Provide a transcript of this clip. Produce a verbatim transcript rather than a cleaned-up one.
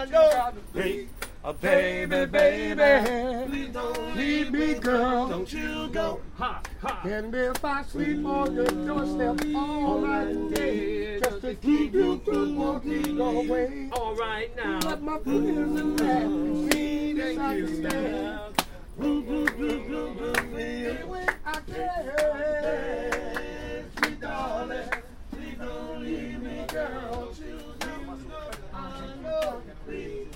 I know. Hey, a baby, baby, please don't leave me, girl. Don't you go. Ha, ha. And if I sleep on your doorstep all night day, just to keep you from walking away. All right now. Let my friends and laugh. See, thank you, stand. Blue, blue, blue, blue, blue, blue. I can't, sweet darling. Please don't leave me, girl. I know, please.